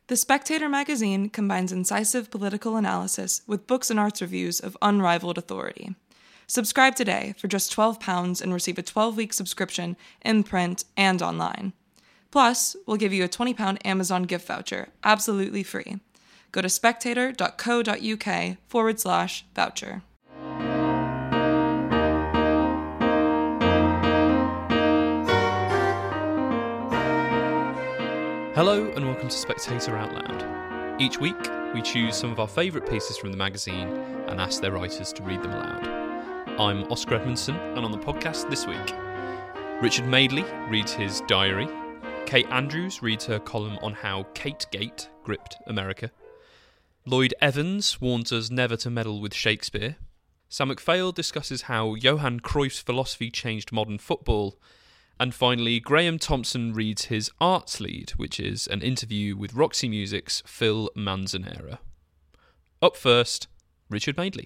The Spectator magazine combines incisive political analysis with books and arts reviews of unrivaled authority. Subscribe today for just £12 and receive a 12-week subscription in print and online. Plus, we'll give you a £20 Amazon gift voucher, absolutely free. Go to spectator.co.uk/voucher. Hello and welcome to Spectator Out Loud. Each week, we choose some of our favourite pieces from the magazine and ask their writers to read them aloud. I'm Oscar Edmondson, and on the podcast this week, Richard Madeley reads his diary, Kate Andrews reads her column on how Kategate gripped America, Lloyd Evans warns us never to meddle with Shakespeare, Sam McPhail discusses how Johan Cruyff's philosophy changed modern football, and finally, Graham Thompson reads his Arts Lead, which is an interview with Roxy Music's Phil Manzanera. Up first, Richard Madeley.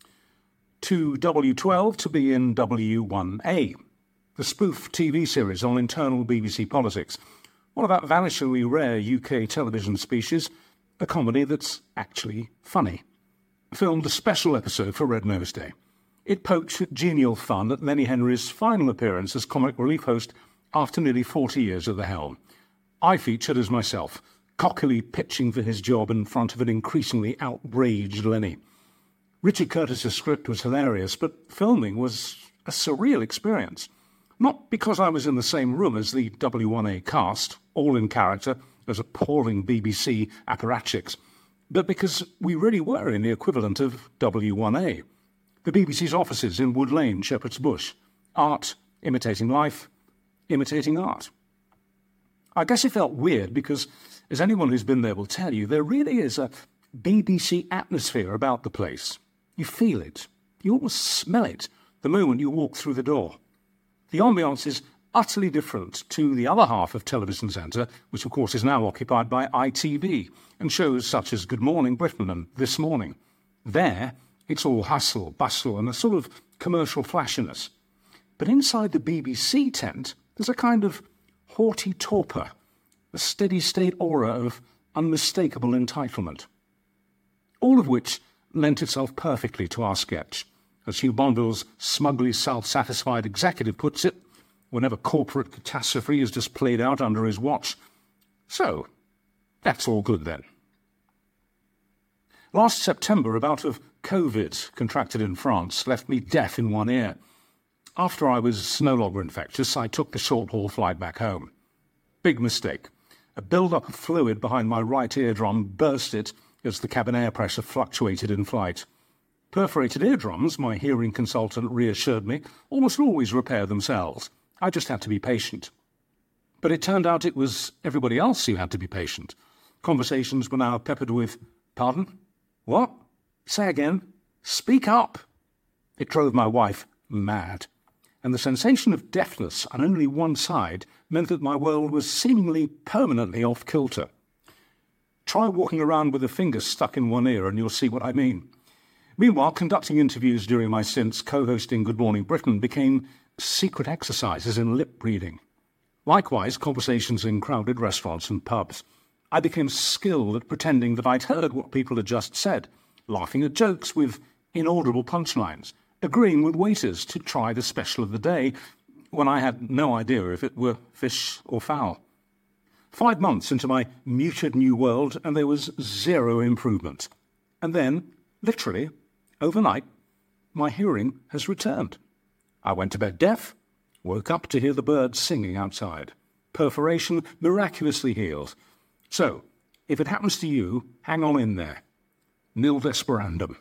To W12 to be in W1A, the spoof TV series on internal BBC politics. One of that vanishingly rare UK television species, a comedy that's actually funny. Filmed a special episode for Red Nose Day. It poked genial fun at Lenny Henry's final appearance as comic relief host after nearly 40 years at the helm. I featured as myself, cockily pitching for his job in front of an increasingly outraged Lenny. Richard Curtis's script was hilarious, but filming was a surreal experience. Not because I was in the same room as the W1A cast, all in character as appalling BBC apparatchiks, but because we really were in the equivalent of W1A. The BBC's offices in Wood Lane, Shepherd's Bush. Art imitating life, imitating art. I guess it felt weird because, as anyone who's been there will tell you, there really is a BBC atmosphere about the place. You feel it. You almost smell it the moment you walk through the door. The ambiance is utterly different to the other half of Television Centre, which of course is now occupied by ITV, and shows such as Good Morning Britain and This Morning. There, it's all hustle, bustle, and a sort of commercial flashiness. But inside the BBC tent, there's a kind of haughty torpor, a steady-state aura of unmistakable entitlement. All of which lent itself perfectly to our sketch. As Hugh Bonneville's smugly self-satisfied executive puts it, whenever corporate catastrophe is just played out under his watch. So, that's all good then. Last September, a bout of COVID contracted in France left me deaf in one ear. After I was no longer infectious, I took the short-haul flight back home. Big mistake. A build-up of fluid behind my right eardrum burst it as the cabin air pressure fluctuated in flight. Perforated eardrums, my hearing consultant reassured me, almost always repair themselves. I just had to be patient. But it turned out it was everybody else who had to be patient. Conversations were now peppered with, "Pardon? What? Say again. Speak up." It drove my wife mad. And the sensation of deafness on only one side meant that my world was seemingly permanently off kilter. Try walking around with a finger stuck in one ear and you'll see what I mean. Meanwhile, conducting interviews during my stints co-hosting Good Morning Britain became secret exercises in lip reading. Likewise, conversations in crowded restaurants and pubs. I became skilled at pretending that I'd heard what people had just said, laughing at jokes with inaudible punchlines, agreeing with waiters to try the special of the day when I had no idea if it were fish or fowl. 5 months into my muted new world, and there was zero improvement. And then, literally, overnight, my hearing has returned. I went to bed deaf, woke up to hear the birds singing outside. Perforation miraculously healed. So, if it happens to you, hang on in there. Nil desperandum.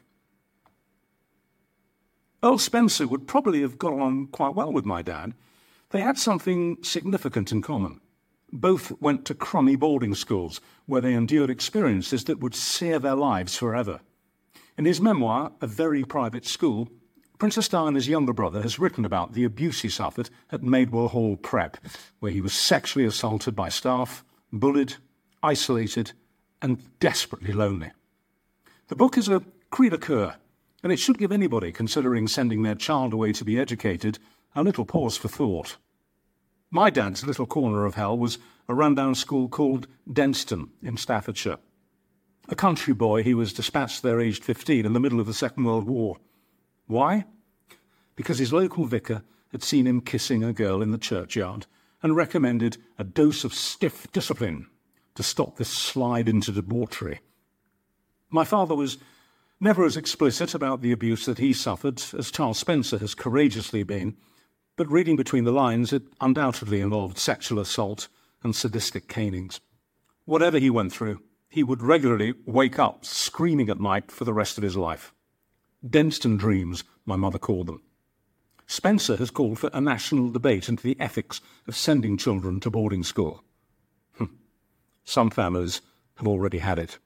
Earl Spencer would probably have got on quite well with my dad. They had something significant in common. Both went to crummy boarding schools, where they endured experiences that would sear their lives forever. In his memoir, A Very Private School, Princess Diana's younger brother has written about the abuse he suffered at Madewell Hall Prep, where he was sexually assaulted by staff, bullied, isolated, and desperately lonely. The book is a cri de coeur, and it should give anybody considering sending their child away to be educated a little pause for thought. My dad's little corner of hell was a rundown school called Denston in Staffordshire. A country boy, he was dispatched there aged 15 in the middle of the Second World War. Why? Because his local vicar had seen him kissing a girl in the churchyard and recommended a dose of stiff discipline to stop this slide into debauchery. My father was never as explicit about the abuse that he suffered as Charles Spencer has courageously been, but reading between the lines, it undoubtedly involved sexual assault and sadistic canings. Whatever he went through, he would regularly wake up screaming at night for the rest of his life. Denston dreams, my mother called them. Spencer has called for a national debate into the ethics of sending children to boarding school. Some families have already had it.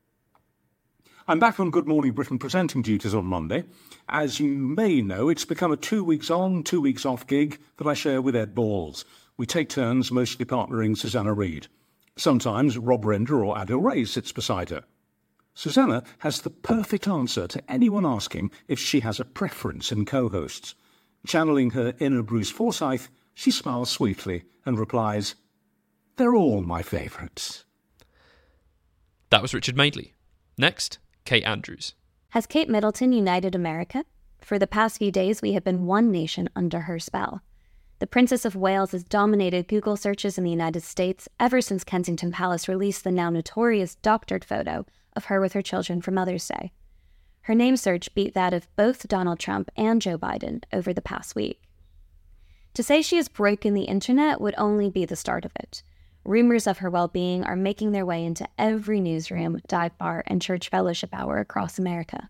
I'm back on Good Morning Britain presenting duties on Monday. As you may know, it's become a 2 weeks on, 2 weeks off gig that I share with Ed Balls. We take turns, mostly partnering Susanna Reid. Sometimes Rob Render or Adil Ray sits beside her. Susanna has the perfect answer to anyone asking if she has a preference in co-hosts. Channeling her inner Bruce Forsyth, she smiles sweetly and replies, "They're all my favourites." That was Richard Madeley. Next, Kate Andrews. Has Kate Middleton united America? For the past few days, we have been one nation under her spell. The Princess of Wales has dominated Google searches in the United States ever since Kensington Palace released the now notorious doctored photo of her with her children for Mother's Day. Her name search beat that of both Donald Trump and Joe Biden over the past week. To say she has broken the internet would only be the start of it. Rumors of her well-being are making their way into every newsroom, dive bar, and church fellowship hour across America.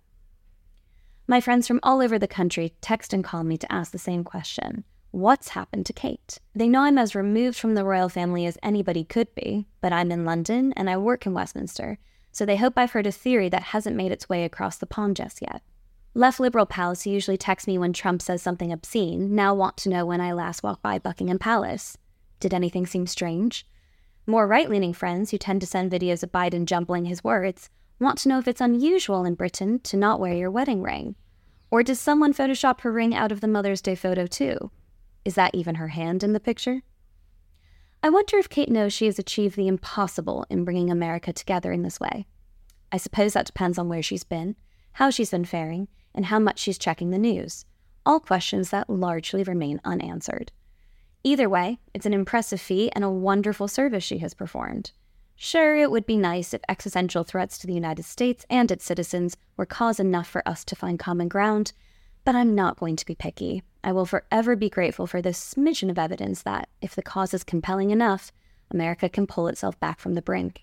My friends from all over the country text and call me to ask the same question. What's happened to Kate? They know I'm as removed from the royal family as anybody could be, but I'm in London and I work in Westminster, so they hope I've heard a theory that hasn't made its way across the pond just yet. Left Liberal pals who usually text me when Trump says something obscene now want to know when I last walked by Buckingham Palace. Did anything seem strange? More right-leaning friends who tend to send videos of Biden jumbling his words want to know if it's unusual in Britain to not wear your wedding ring. Or does someone Photoshop her ring out of the Mother's Day photo too? Is that even her hand in the picture? I wonder if Kate knows she has achieved the impossible in bringing America together in this way. I suppose that depends on where she's been, how she's been faring, and how much she's checking the news. All questions that largely remain unanswered. Either way, it's an impressive feat and a wonderful service she has performed. Sure, it would be nice if existential threats to the United States and its citizens were cause enough for us to find common ground, but I'm not going to be picky. I will forever be grateful for this smidgen of evidence that, if the cause is compelling enough, America can pull itself back from the brink.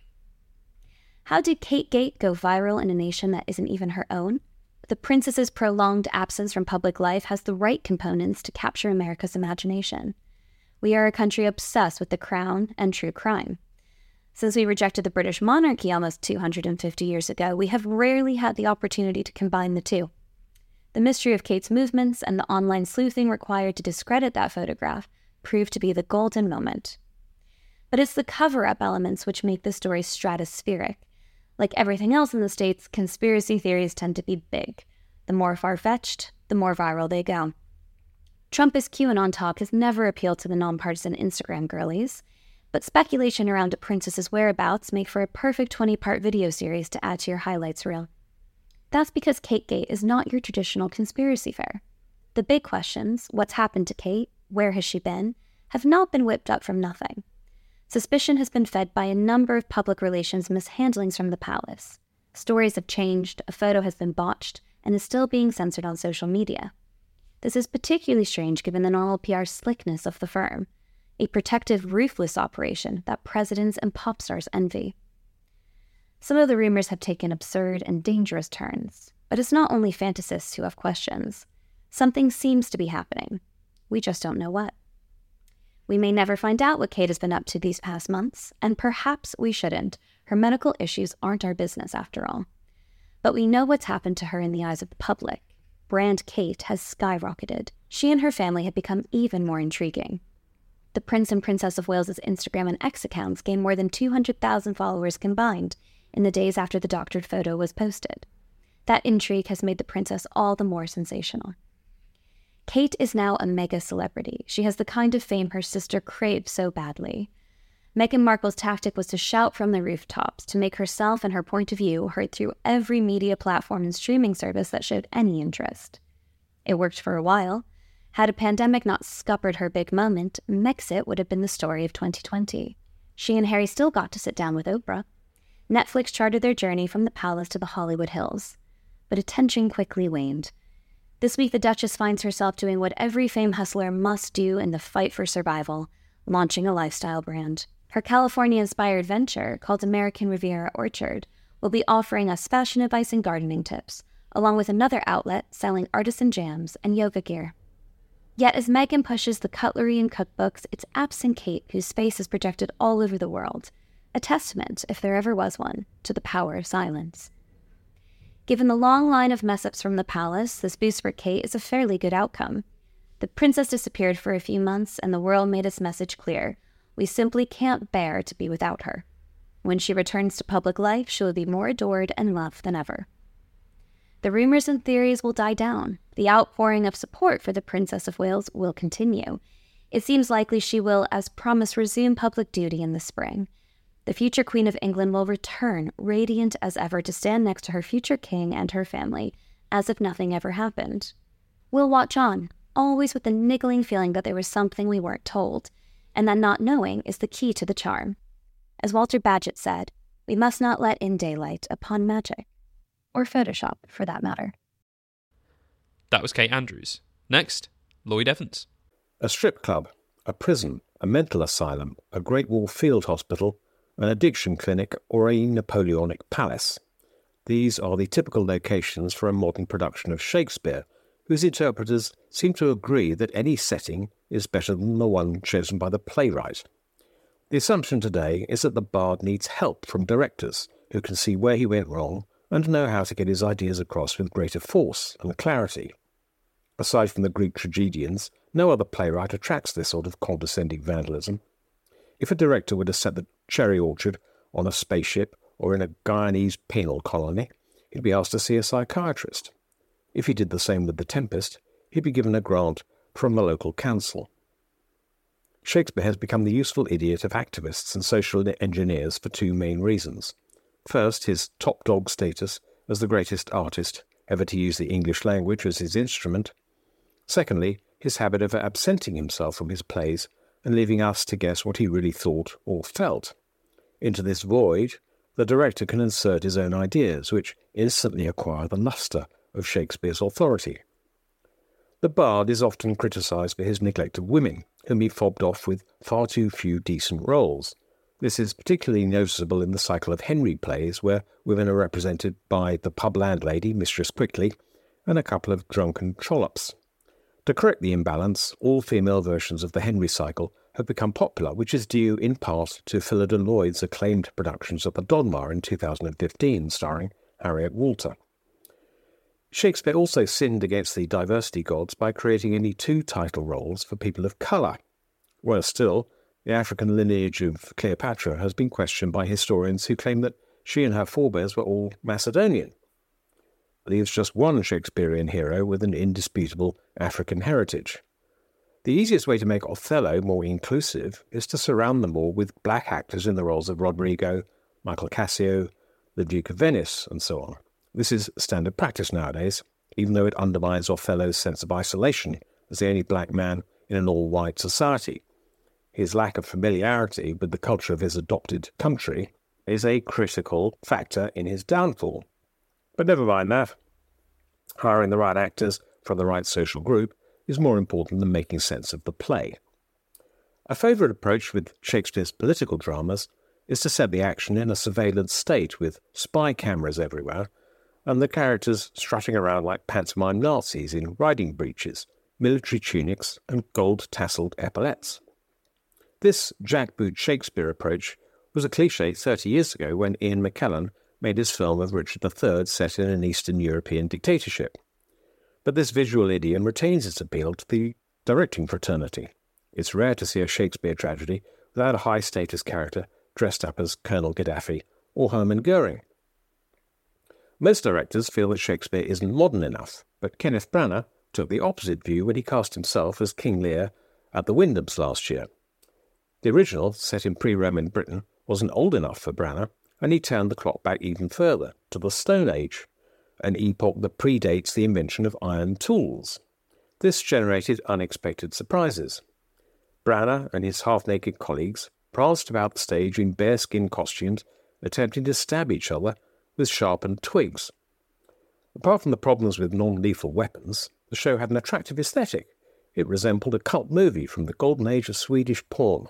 How did Kate-gate go viral in a nation that isn't even her own? The princess's prolonged absence from public life has the right components to capture America's imagination. We are a country obsessed with the crown and true crime. Since we rejected the British monarchy almost 250 years ago, we have rarely had the opportunity to combine the two. The mystery of Kate's movements and the online sleuthing required to discredit that photograph proved to be the golden moment. But it's the cover-up elements which make the story stratospheric. Like everything else in the States, conspiracy theories tend to be big. The more far-fetched, the more viral they go. Trumpist QAnon talk has never appealed to the nonpartisan Instagram girlies, but speculation around a princess's whereabouts make for a perfect 20-part video series to add to your highlights reel. That's because Kate-gate is not your traditional conspiracy fair. The big questions, what's happened to Kate, where has she been, have not been whipped up from nothing. Suspicion has been fed by a number of public relations mishandlings from the palace. Stories have changed, a photo has been botched, and is still being censored on social media. This is particularly strange given the normal PR slickness of the firm, a protective, ruthless operation that presidents and pop stars envy. Some of the rumors have taken absurd and dangerous turns, but it's not only fantasists who have questions. Something seems to be happening. We just don't know what. We may never find out what Kate has been up to these past months, and perhaps we shouldn't. Her medical issues aren't our business after all. But we know what's happened to her in the eyes of the public. Brand Kate has skyrocketed. She and her family have become even more intriguing. The Prince and Princess of Wales's Instagram and X accounts gained more than 200,000 followers combined in the days after the doctored photo was posted. That intrigue has made the princess all the more sensational. Kate is now a mega celebrity. She has the kind of fame her sister craved so badly. Meghan Markle's tactic was to shout from the rooftops, to make herself and her point of view heard through every media platform and streaming service that showed any interest. It worked for a while. Had a pandemic not scuppered her big moment, Megxit would have been the story of 2020. She and Harry still got to sit down with Oprah. Netflix charted their journey from the palace to the Hollywood Hills. But attention quickly waned. This week, the Duchess finds herself doing what every fame hustler must do in the fight for survival, launching a lifestyle brand. Her California-inspired venture, called American Riviera Orchard, will be offering us fashion advice and gardening tips, along with another outlet selling artisan jams and yoga gear. Yet as Meghan pushes the cutlery and cookbooks, it's absent Kate, whose space is projected all over the world, a testament, if there ever was one, to the power of silence. Given the long line of mess-ups from the palace, this boost for Kate is a fairly good outcome. The princess disappeared for a few months, and the world made its message clear. We simply can't bear to be without her. When she returns to public life, she will be more adored and loved than ever. The rumors and theories will die down. The outpouring of support for the Princess of Wales will continue. It seems likely she will, as promised, resume public duty in the spring. The future Queen of England will return, radiant as ever, to stand next to her future king and her family, as if nothing ever happened. We'll watch on, always with the niggling feeling that there was something we weren't told, and that not knowing is the key to the charm. As Walter Bagehot said, we must not let in daylight upon magic. Or Photoshop, for that matter. That was Kate Andrews. Next, Lloyd Evans. A strip club, a prison, a mental asylum, a Great Wall Field Hospital, an addiction clinic, or a Napoleonic palace. These are the typical locations for a modern production of Shakespeare, whose interpreters seem to agree that any setting is better than the one chosen by the playwright. The assumption today is that the bard needs help from directors who can see where he went wrong and know how to get his ideas across with greater force and clarity. Aside from the Greek tragedians, no other playwright attracts this sort of condescending vandalism. If a director were to set the cherry orchard on a spaceship or in a Guyanese penal colony, he'd be asked to see a psychiatrist. If he did the same with The Tempest, he'd be given a grant from the local council. Shakespeare has become the useful idiot of activists and social engineers for two main reasons. First, his top dog status as the greatest artist ever to use the English language as his instrument. Secondly, his habit of absenting himself from his plays and leaving us to guess what he really thought or felt. Into this void, the director can insert his own ideas, which instantly acquire the lustre of Shakespeare's authority. The bard is often criticised for his neglect of women, whom he fobbed off with far too few decent roles. This is particularly noticeable in the cycle of Henry plays, where women are represented by the pub landlady, Mistress Quickly, and a couple of drunken trollops. To correct the imbalance, all female versions of the Henry cycle have become popular, which is due in part to Philida Lloyd's acclaimed productions of the Donmar in 2015, starring Harriet Walter. Shakespeare also sinned against the diversity gods by creating only 2 title roles for people of colour. Worse still, the African lineage of Cleopatra has been questioned by historians who claim that she and her forebears were all Macedonian. Leaves just one Shakespearean hero with an indisputable African heritage. The easiest way to make Othello more inclusive is to surround them all with black actors in the roles of Roderigo, Michael Cassio, the Duke of Venice, and so on. This is standard practice nowadays, even though it undermines Othello's sense of isolation as the only black man in an all-white society. His lack of familiarity with the culture of his adopted country is a critical factor in his downfall. But never mind that. Hiring the right actors from the right social group is more important than making sense of the play. A favourite approach with Shakespeare's political dramas is to set the action in a surveillance state with spy cameras everywhere, and the characters strutting around like pantomime Nazis in riding breeches, military tunics, and gold-tasselled epaulettes. This jackboot Shakespeare approach was a cliché 30 years ago when Ian McKellen made his film of Richard III set in an Eastern European dictatorship. But this visual idiom retains its appeal to the directing fraternity. It's rare to see a Shakespeare tragedy without a high-status character dressed up as Colonel Gaddafi or Hermann Goering. Most directors feel that Shakespeare isn't modern enough, but Kenneth Branagh, took the opposite view when he cast himself as King Lear at the Wyndhams last year. The original, set in pre-Roman Britain, wasn't old enough for Branagh, and he turned the clock back even further, to the Stone Age, an epoch that predates the invention of iron tools. This generated unexpected surprises. Branagh and his half-naked colleagues pranced about the stage in bearskin costumes, attempting to stab each other with sharpened twigs. Apart from the problems with non-lethal weapons, the show had an attractive aesthetic. It resembled a cult movie from the golden age of Swedish porn.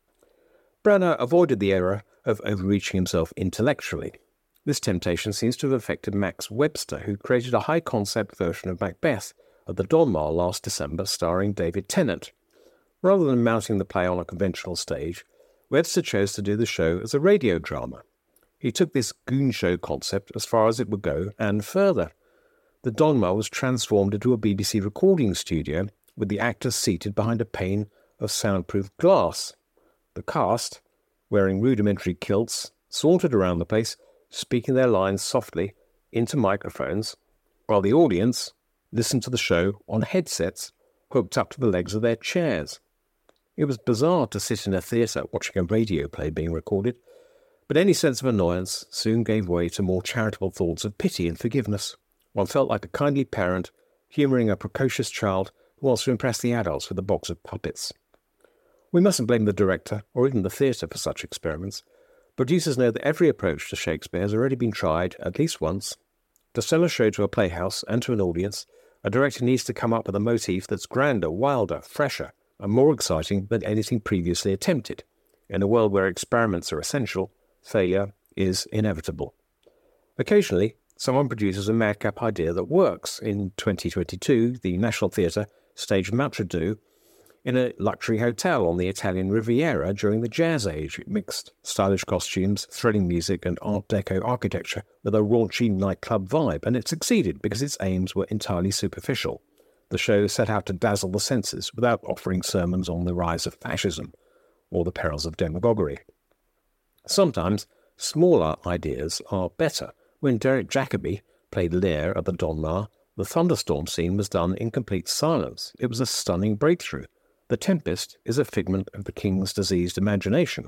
Branagh avoided the error of overreaching himself intellectually. This temptation seems to have affected Max Webster, who created a high-concept version of Macbeth at the Donmar last December starring David Tennant. Rather than mounting the play on a conventional stage, Webster chose to do the show as a radio drama. He took this goon show concept as far as it would go and further. The Donmar was transformed into a BBC recording studio with the actors seated behind a pane of soundproof glass. The cast, wearing rudimentary kilts, sauntered around the place, speaking their lines softly into microphones, while the audience listened to the show on headsets hooked up to the legs of their chairs. It was bizarre to sit in a theatre watching a radio play being recorded, but any sense of annoyance soon gave way to more charitable thoughts of pity and forgiveness. One felt like a kindly parent humouring a precocious child who wants to impress the adults with a box of puppets. We mustn't blame the director or even the theatre for such experiments. Producers know that every approach to Shakespeare has already been tried at least once. To sell a show to a playhouse and to an audience, a director needs to come up with a motif that's grander, wilder, fresher, and more exciting than anything previously attempted. In a world where experiments are essential, failure is inevitable. Occasionally, someone produces a madcap idea that works. In 2022, the National Theatre staged Matrudu in a luxury hotel on the Italian Riviera during the Jazz Age. It mixed stylish costumes, thrilling music and Art Deco architecture with a raunchy nightclub vibe, and it succeeded because its aims were entirely superficial. The show set out to dazzle the senses without offering sermons on the rise of fascism or the perils of demagoguery. Sometimes smaller ideas are better. When Derek Jacobi played Lear at the Donmar, the thunderstorm scene was done in complete silence. It was a stunning breakthrough. The Tempest is a figment of the king's diseased imagination.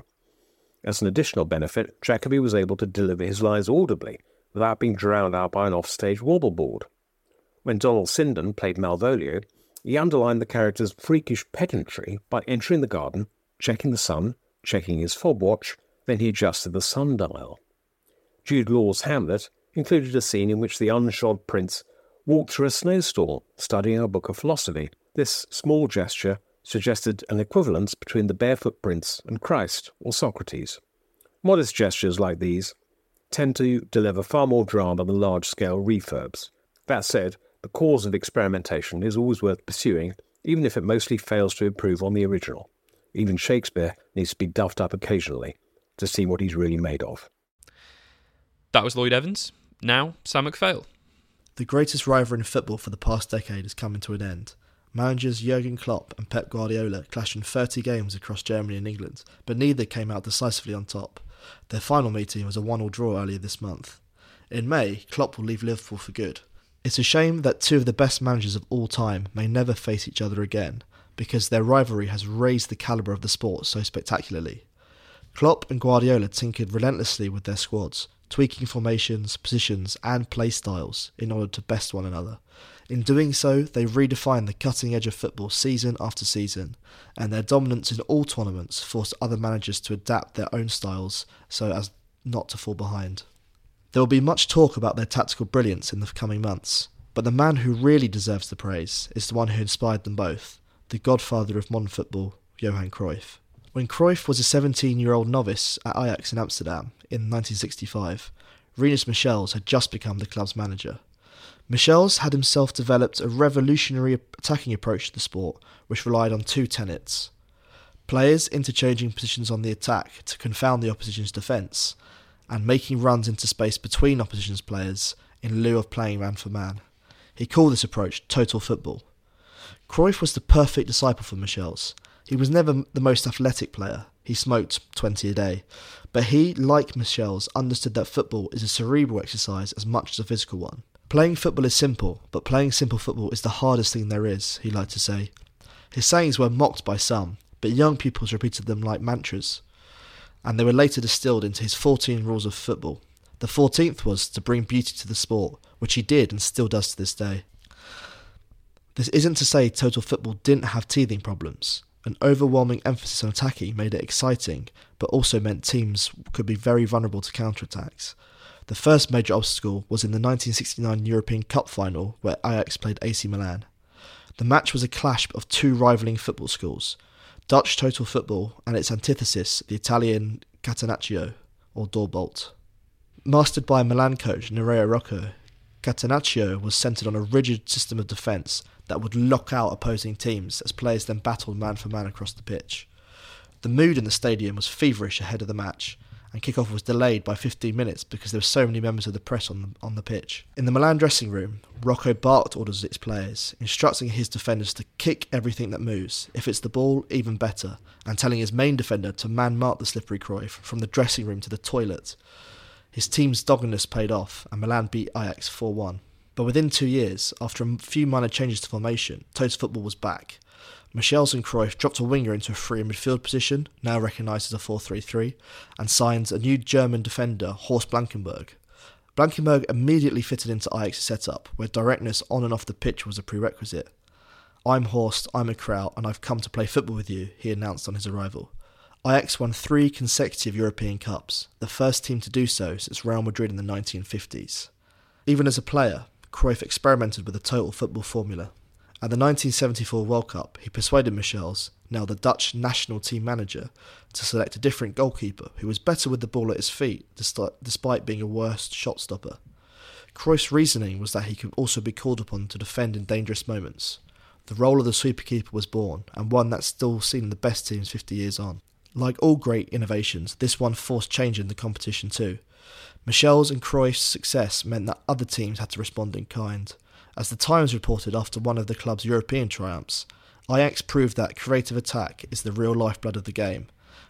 As an additional benefit, Jacobi was able to deliver his lines audibly without being drowned out by an offstage wobbleboard. When Donald Sinden played Malvolio, he underlined the character's freakish pedantry by entering the garden, checking the sun, checking his fob watch, then he adjusted the sundial. Jude Law's Hamlet included a scene in which the unshod prince walked through a snowstorm, studying a book of philosophy. This small gesture suggested an equivalence between the barefoot prince and Christ or Socrates. Modest gestures like these tend to deliver far more drama than large-scale refurbs. That said, the cause of experimentation is always worth pursuing, even if it mostly fails to improve on the original. Even Shakespeare needs to be duffed up occasionally to see what he's really made of. That was Lloyd Evans. Now, Sam McPhail. The greatest rivalry in football for the past decade is coming to an end. Managers Jurgen Klopp and Pep Guardiola clashed in 30 games across Germany and England, but neither came out decisively on top. Their final meeting was a 1-1 draw earlier this month. In May, Klopp will leave Liverpool for good. It's a shame that two of the best managers of all time may never face each other again, because their rivalry has raised the calibre of the sport so spectacularly. Klopp and Guardiola tinkered relentlessly with their squads, tweaking formations, positions and play styles in order to best one another. In doing so, they redefined the cutting edge of football season after season, and their dominance in all tournaments forced other managers to adapt their own styles so as not to fall behind. There will be much talk about their tactical brilliance in the coming months, but the man who really deserves the praise is the one who inspired them both, the godfather of modern football, Johan Cruyff. When Cruyff was a 17-year-old novice at Ajax in Amsterdam in 1965, Rinus Michels had just become the club's manager. Michels had himself developed a revolutionary attacking approach to the sport, which relied on two tenets: players interchanging positions on the attack to confound the opposition's defence, and making runs into space between opposition's players in lieu of playing man for man. He called this approach total football. Cruyff was the perfect disciple for Michels. He was never the most athletic player, He smoked 20 a day. But he, like Michels, understood that football is a cerebral exercise as much as a physical one. Playing football is simple, but playing simple football is the hardest thing there is, he liked to say. His sayings were mocked by some, but young pupils repeated them like mantras, and they were later distilled into his 14 rules of football. The 14th was to bring beauty to the sport, which he did and still does to this day. This isn't to say total football didn't have teething problems. An overwhelming emphasis on attacking made it exciting, but also meant teams could be very vulnerable to counterattacks. The first major obstacle was in the 1969 European Cup final, where Ajax played AC Milan. The match was a clash of two rivaling football schools, Dutch total football and its antithesis, the Italian Catenaccio, or Doorbolt. Mastered by Milan coach Nerea Rocco, Catenaccio was centred on a rigid system of defence that would lock out opposing teams as players then battled man for man across the pitch. The mood in the stadium was feverish ahead of the match, and kickoff was delayed by 15 minutes because there were so many members of the press on the pitch. In the Milan dressing room, Rocco barked orders at its players, instructing his defenders to kick everything that moves. If it's the ball, even better, and telling his main defender to man-mark the slippery Cruyff from the dressing room to the toilet. His team's doggedness paid off, and Milan beat Ajax 4-1. But within 2 years, after a few minor changes to formation, total football was back. Michels and Cruyff dropped a winger into a free midfield position, now recognised as a 4-3-3, and signed a new German defender, Horst Blankenberg. Blankenberg immediately fitted into Ajax's setup, where directness on and off the pitch was a prerequisite. "I'm Horst, I'm a Kraut, and I've come to play football with you," he announced on his arrival. Ajax won 3 consecutive European Cups, the first team to do so since Real Madrid in the 1950s. Even as a player, Cruyff experimented with the total football formula. At the 1974 World Cup, he persuaded Michels, now the Dutch national team manager, to select a different goalkeeper who was better with the ball at his feet despite being a worse shot stopper. Cruyff's reasoning was that he could also be called upon to defend in dangerous moments. The role of the sweeper keeper was born, and one that's still seen in the best teams 50 years on. Like all great innovations, this one forced change in the competition too. Michels and Cruyff's success meant that other teams had to respond in kind. As the Times reported after one of the club's European triumphs, Ajax proved that creative attack is the real lifeblood of the game,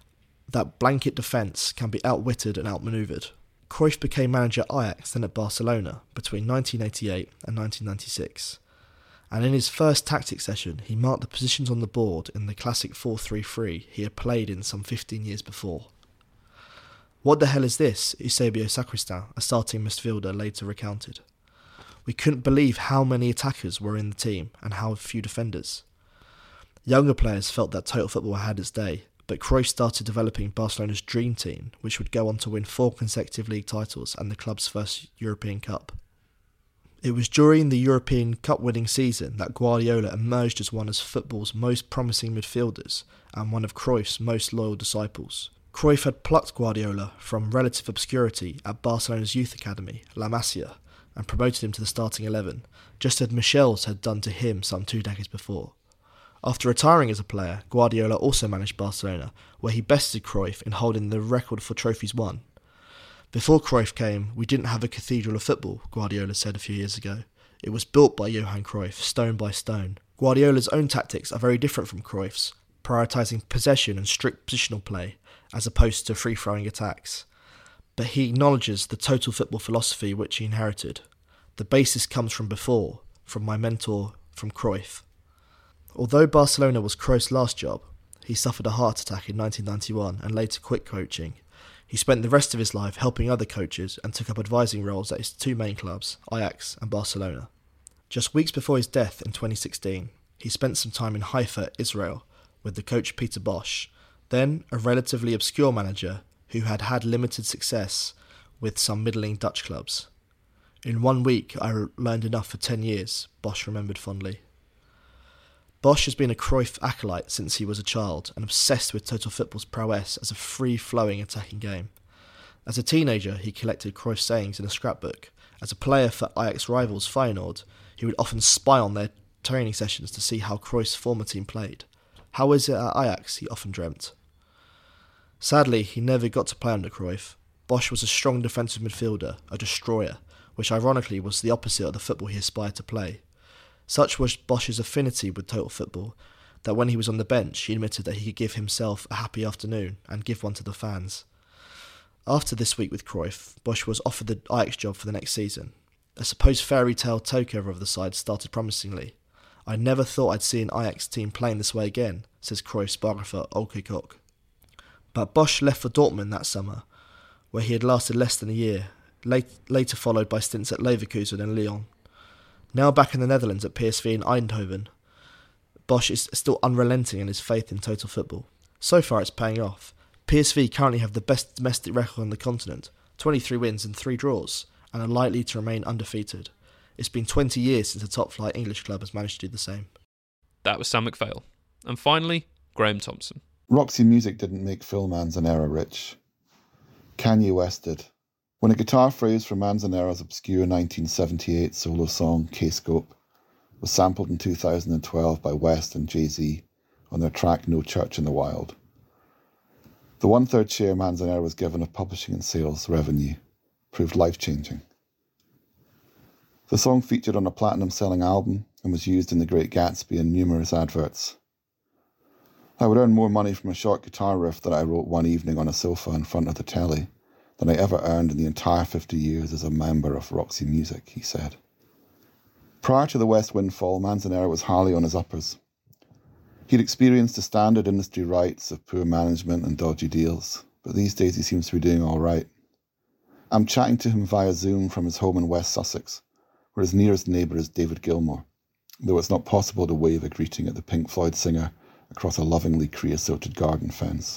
that blanket defence can be outwitted and outmanoeuvred. Cruyff became manager at Ajax, then at Barcelona, between 1988 and 1996. And in his first tactics session, he marked the positions on the board in the classic 4-3-3 he had played in some 15 years before. "What the hell is this?" Eusebio Sacristan, a starting midfielder, later recounted. "We couldn't believe how many attackers were in the team and how few defenders." Younger players felt that total football had its day, but Cruyff started developing Barcelona's dream team, which would go on to win 4 consecutive league titles and the club's first European Cup. It was during the European Cup winning season that Guardiola emerged as one of football's most promising midfielders and one of Cruyff's most loyal disciples. Cruyff had plucked Guardiola from relative obscurity at Barcelona's youth academy, La Masia, and promoted him to the starting 11, just as Michels had done to him some 2 decades before. After retiring as a player, Guardiola also managed Barcelona, where he bested Cruyff in holding the record for trophies won. "Before Cruyff came, we didn't have a cathedral of football," Guardiola said a few years ago. "It was built by Johan Cruyff, stone by stone." Guardiola's own tactics are very different from Cruyff's, prioritising possession and strict positional play, as opposed to free-flowing attacks. But he acknowledges the total football philosophy which he inherited. "The basis comes from before, from my mentor, from Cruyff." Although Barcelona was Cruyff's last job, he suffered a heart attack in 1991 and later quit coaching. He spent the rest of his life helping other coaches and took up advising roles at his 2 main clubs, Ajax and Barcelona. Just weeks before his death in 2016, he spent some time in Haifa, Israel, with the coach Peter Bosz, then a relatively obscure manager who had had limited success with some middling Dutch clubs. "In 1 week I learned enough for 10 years, Bosz remembered fondly. Bosz has been a Cruyff acolyte since he was a child and obsessed with total football's prowess as a free-flowing attacking game. As a teenager, he collected Cruyff's sayings in a scrapbook. As a player for Ajax rivals Feyenoord, he would often spy on their training sessions to see how Cruyff's former team played. How is it at Ajax, he often dreamt. Sadly, he never got to play under Cruyff. Bosz was a strong defensive midfielder, a destroyer, which ironically was the opposite of the football he aspired to play. Such was Bosz's affinity with total football, that when he was on the bench, he admitted that he could give himself a happy afternoon and give one to the fans. After this week with Cruyff, Bosz was offered the Ajax job for the next season. A supposed fairy tale takeover of the side started promisingly. "I never thought I'd see an Ajax team playing this way again," says Cruyff's biographer Olke Koch. But Bosz left for Dortmund that summer, where he had lasted less than a year, later followed by stints at Leverkusen and Lyon. Now back in the Netherlands at PSV and Eindhoven, Bosz is still unrelenting in his faith in total football. So far it's paying off. PSV currently have the best domestic record on the continent, 23 wins and 3 draws, and are likely to remain undefeated. It's been 20 years since a top-flight English club has managed to do the same. That was Sam McPhail. And finally, Graham Thompson. Roxy Music didn't make Phil Manzanera rich. Kanye West did. When a guitar phrase from Manzanera's obscure 1978 solo song, K-Scope, was sampled in 2012 by West and Jay-Z on their track No Church in the Wild, the 1/3 share Manzanera was given of publishing and sales revenue proved life-changing. The song featured on a platinum-selling album and was used in The Great Gatsby and numerous adverts. I would earn more money from a short guitar riff that I wrote one evening on a sofa in front of the telly than I ever earned in the entire 50 years as a member of Roxy Music, he said. Prior to the West windfall, Manzanera was hardly on his uppers. He'd experienced the standard industry rights of poor management and dodgy deals, but these days he seems to be doing all right. I'm chatting to him via Zoom from his home in West Sussex, where his nearest neighbour is David Gilmour, though it's not possible to wave a greeting at the Pink Floyd singer across a lovingly creosoted garden fence.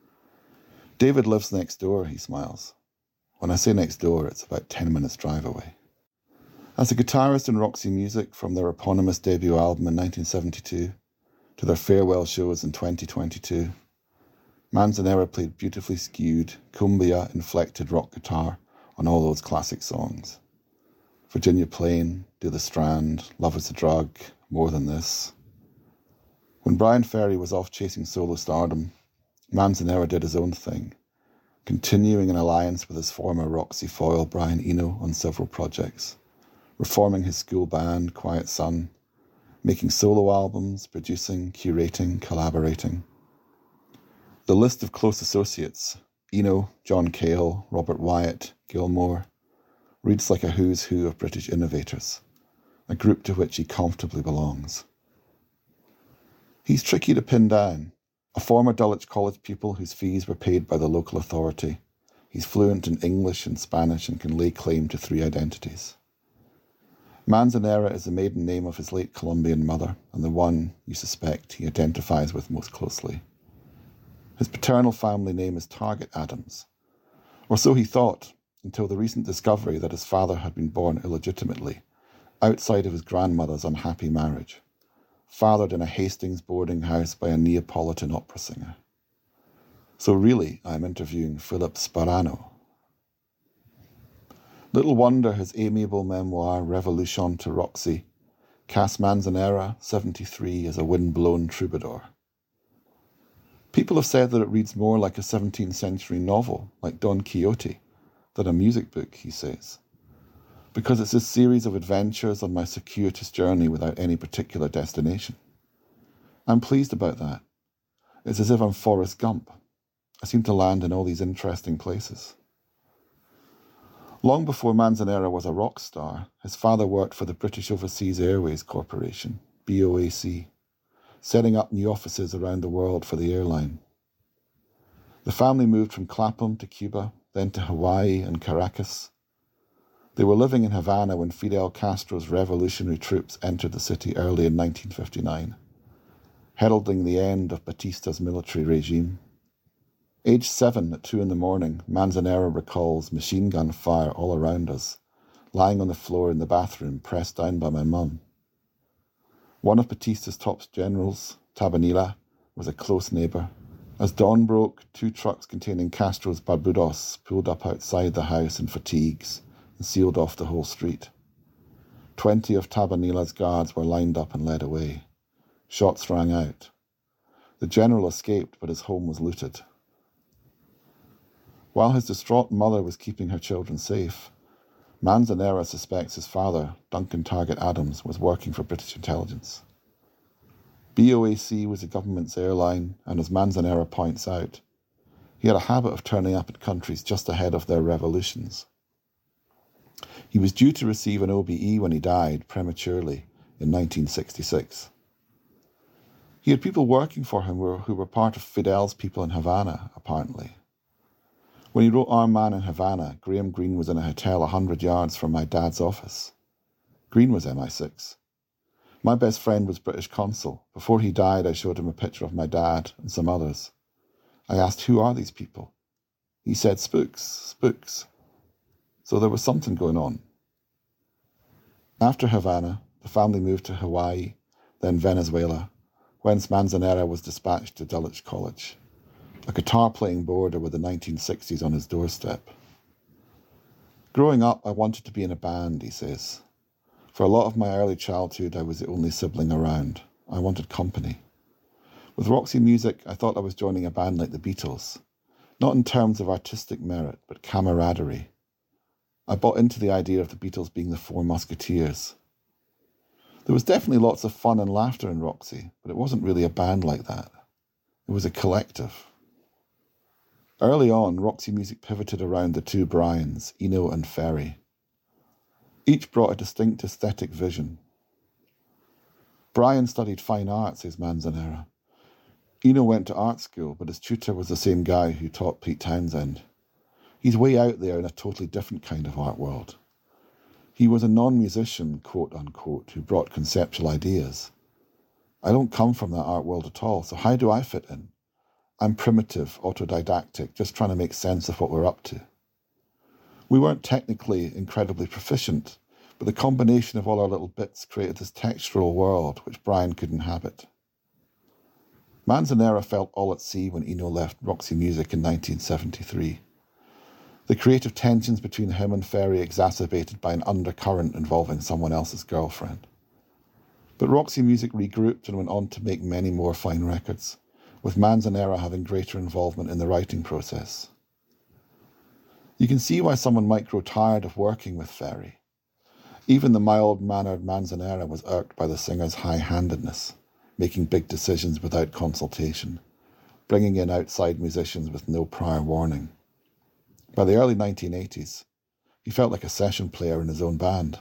David lives next door, he smiles. When I say next door, it's about 10 minutes drive away. As a guitarist in Roxy Music, from their eponymous debut album in 1972 to their farewell shows in 2022, Manzanera played beautifully skewed, cumbia-inflected rock guitar on all those classic songs. Virginia Plain, Do the Strand, Love is a Drug, More Than This. When Brian Ferry was off chasing solo stardom, Manzanera did his own thing, continuing an alliance with his former Roxy foil Brian Eno on several projects, reforming his school band, Quiet Sun, making solo albums, producing, curating, collaborating. The list of close associates, Eno, John Cale, Robert Wyatt, Gilmour, reads like a who's who of British innovators, a group to which he comfortably belongs. He's tricky to pin down, a former Dulwich College pupil whose fees were paid by the local authority. He's fluent in English and Spanish and can lay claim to 3 identities. Manzanera is the maiden name of his late Colombian mother and the one, you suspect, he identifies with most closely. His paternal family name is Target Adams, or so he thought, until the recent discovery that his father had been born illegitimately, outside of his grandmother's unhappy marriage, fathered in a Hastings boarding house by a Neapolitan opera singer. So really, I'm interviewing Philip Sparano. Little wonder his amiable memoir, Revolution to Roxy, casts Manzanera, 73, as a wind-blown troubadour. People have said that it reads more like a 17th century novel, like Don Quixote, than a music book, he says, because it's a series of adventures on my circuitous journey without any particular destination. I'm pleased about that. It's as if I'm Forrest Gump. I seem to land in all these interesting places. Long before Manzanera was a rock star, his father worked for the British Overseas Airways Corporation, BOAC, setting up new offices around the world for the airline. The family moved from Clapham to Cuba, then to Hawaii and Caracas. They were living in Havana when Fidel Castro's revolutionary troops entered the city early in 1959, heralding the end of Batista's military regime. Aged 7 at 2 a.m, Manzanera recalls machine gun fire all around us, lying on the floor in the bathroom, pressed down by my mum. One of Batista's top generals, Tabanilla, was a close neighbour. As dawn broke, 2 trucks containing Castro's barbudos pulled up outside the house in fatigues and sealed off the whole street. 20 of Tabanilla's guards were lined up and led away. Shots rang out. The general escaped, but his home was looted. While his distraught mother was keeping her children safe, Manzanera suspects his father, Duncan Target Adams, was working for British intelligence. BOAC was the government's airline, and as Manzanera points out, he had a habit of turning up at countries just ahead of their revolutions. He was due to receive an OBE when he died prematurely in 1966. He had people working for him who were part of Fidel's people in Havana, apparently. When he wrote Our Man in Havana, Graham Greene was in a hotel 100 yards from my dad's office. Greene was MI6. My best friend was British consul. Before he died, I showed him a picture of my dad and some others. I asked, who are these people? He said, spooks. So there was something going on. After Havana, the family moved to Hawaii, then Venezuela, whence Manzanera was dispatched to Dulwich College, a guitar-playing boarder with the 1960s on his doorstep. Growing up, I wanted to be in a band, he says. For a lot of my early childhood, I was the only sibling around. I wanted company. With Roxy Music, I thought I was joining a band like the Beatles, not in terms of artistic merit, but camaraderie. I bought into the idea of the Beatles being the Four Musketeers. There was definitely lots of fun and laughter in Roxy, but it wasn't really a band like that. It was a collective. Early on, Roxy Music pivoted around the two Brians, Eno and Ferry. Each brought a distinct aesthetic vision. Brian studied fine art, says Manzanera. Eno went to art school, but his tutor was the same guy who taught Pete Townsend. He's way out there in a totally different kind of art world. He was a non-musician, quote-unquote, who brought conceptual ideas. I don't come from that art world at all, so how do I fit in? I'm primitive, autodidactic, just trying to make sense of what we're up to. We weren't technically incredibly proficient, but the combination of all our little bits created this textural world which Brian could inhabit. Manzanera felt all at sea when Eno left Roxy Music in 1973. The creative tensions between him and Ferry exacerbated by an undercurrent involving someone else's girlfriend. But Roxy Music regrouped and went on to make many more fine records, with Manzanera having greater involvement in the writing process. You can see why someone might grow tired of working with Ferry. Even the mild-mannered Manzanera was irked by the singer's high-handedness, making big decisions without consultation, bringing in outside musicians with no prior warning. By the early 1980s, he felt like a session player in his own band.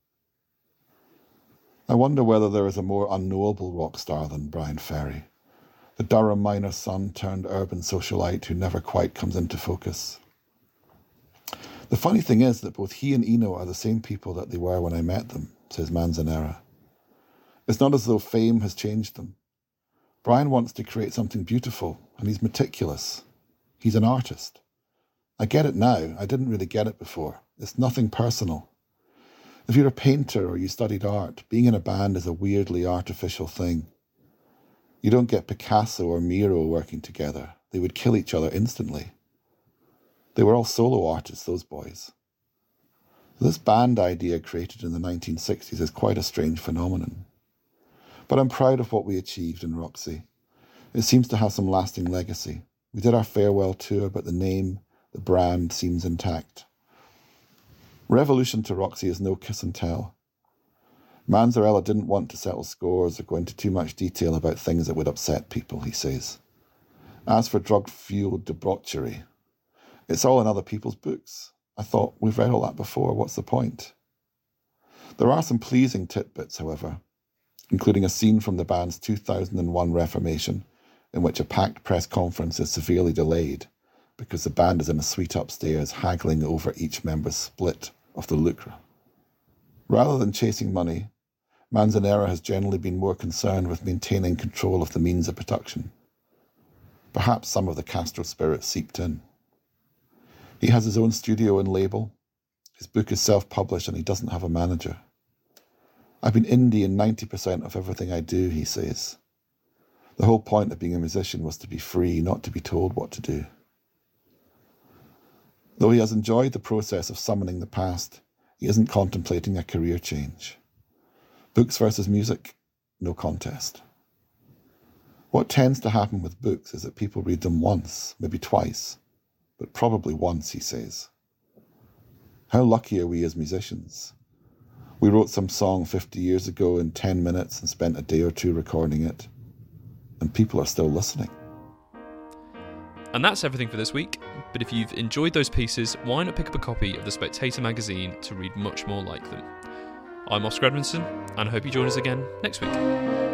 I wonder whether there is a more unknowable rock star than Brian Ferry, the Durham miner's son turned urban socialite who never quite comes into focus. The funny thing is that both he and Eno are the same people that they were when I met them, says Manzanera. It's not as though fame has changed them. Brian wants to create something beautiful, and he's meticulous. He's an artist. I get it now. I didn't really get it before. It's nothing personal. If you're a painter or you studied art, being in a band is a weirdly artificial thing. You don't get Picasso or Miro working together. They would kill each other instantly. They were all solo artists, those boys. This band idea created in the 1960s is quite a strange phenomenon. But I'm proud of what we achieved in Roxy. It seems to have some lasting legacy. We did our farewell tour, but the name, the brand, seems intact. Revolution to Roxy is no kiss and tell. Manzarella didn't want to settle scores or go into too much detail about things that would upset people, he says. As for drug-fueled debauchery, it's all in other people's books. I thought, we've read all that before, what's the point? There are some pleasing tidbits, however, including a scene from the band's 2001 reformation in which a packed press conference is severely delayed because the band is in a suite upstairs haggling over each member's split of the lucre. Rather than chasing money, Manzanera has generally been more concerned with maintaining control of the means of production. Perhaps some of the Castro spirit seeped in. He has his own studio and label. His book is self-published and he doesn't have a manager. I've been indie in 90% of everything I do, he says. The whole point of being a musician was to be free, not to be told what to do. Though he has enjoyed the process of summoning the past, he isn't contemplating a career change. Books versus music, no contest. What tends to happen with books is that people read them once, maybe twice, but probably once, he says. How lucky are we as musicians? We wrote some song 50 years ago in 10 minutes and spent a day or two recording it. and people are still listening. And that's everything for this week, but if you've enjoyed those pieces, why not pick up a copy of The Spectator magazine to read much more like them? I'm Oscar Edmondson, and I hope you join us again next week.